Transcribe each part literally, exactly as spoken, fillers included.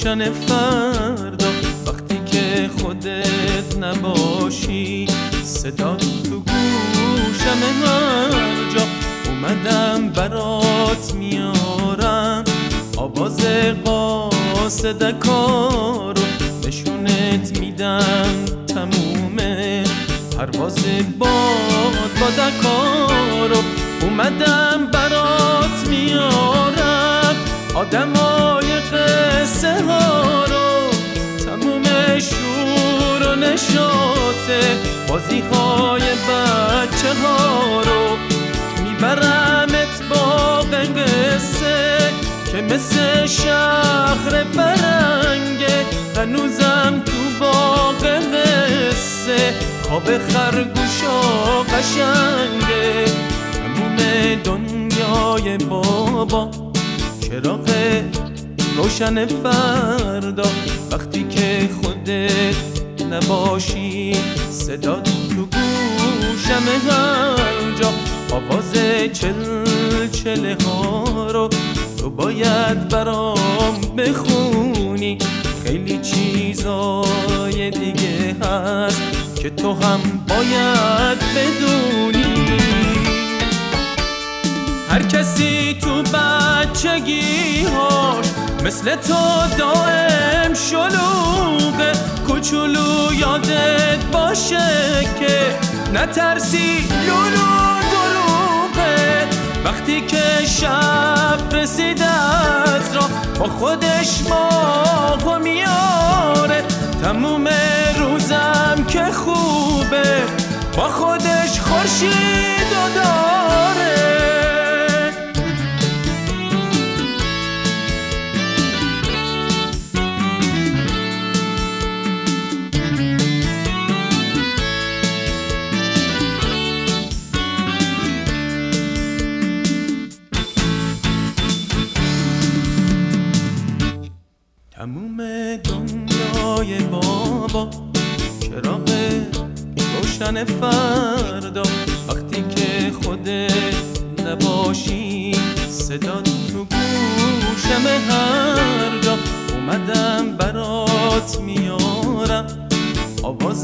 روشن فردا وقتی که خودت نباشی، صدا تو گوشم هر جا. اومدم برات میارم آواز قاصدکا رو، نشونت میدم تمومه پرواز باد بادکا رو. اومدم برات میارم آدمای قصه ها رو، تموم شور و نشاطه بازی های بچه ها رو. میبرمت باغ قصه که مثل شهر فرنگه، هنوزم تو باغ قصه خواب خرگوشا قشنگه. تموم دنیای بابا چراغ روشن فردا وقتی که خودت نباشی، صدا تو گوشم هر جا. آواز چل چله ها رو تو باید برام بخونی، خیلی چیزای دیگه هست که تو هم باید بدونی. هر کسی تو بچگیهاش مثل تو دائم شلوغه، کوچولو یادت باشه که نترسی لولو دروغه. وقتی که شب رسید از راه با خودش ماهو میاره، تموم روزم که خوبه با خودش خورشیدو داره. تموم دنیای بابا چراغ روشن فردا وقتی که خودت نباشی، صدا تو گوشم هر جا. اومدم برات میارم آواز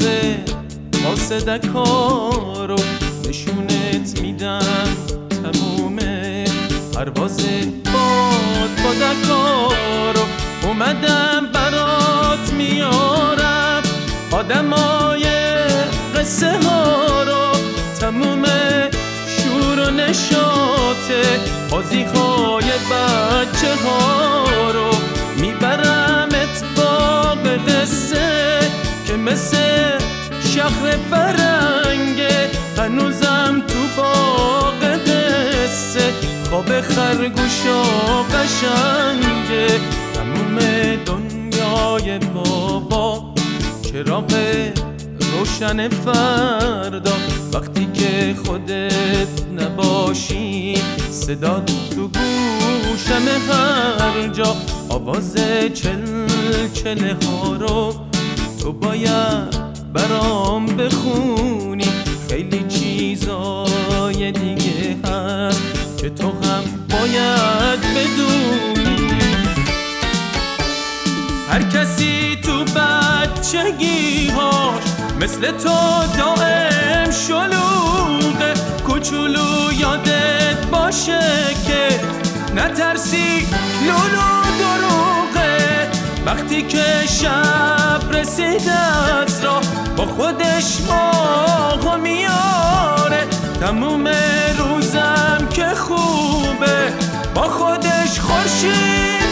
قاصدکا رو، نشونت میدم تموم پرواز باد بادکا رو. اومدم برات میارم آدمای قصه ها رو، تموم شور و نشاطه بازی های بچه ها رو. میبرمت باغ قصه که مثل شهر فرنگه، هنوزم تو باغ قصه خواب خرگوشا قشنگه. تموم دنیای بابا چراغ روشن فردا وقتی که خودت نباشی، صدا تو گوشم هر جا. آواز چل چله ها رو تو باید برام بخونی، خیلی چیزای دیگه هست که تو هم باید بدونی. هر کسی تو بچگیهاش مثل تو دائم شلوغه، کوچولو یادت باشه که نترسی لولو دروغه. وقتی که شب رسید از راه با خودش ماهو میاره، تموم روزم که خوبه با خودش خورشید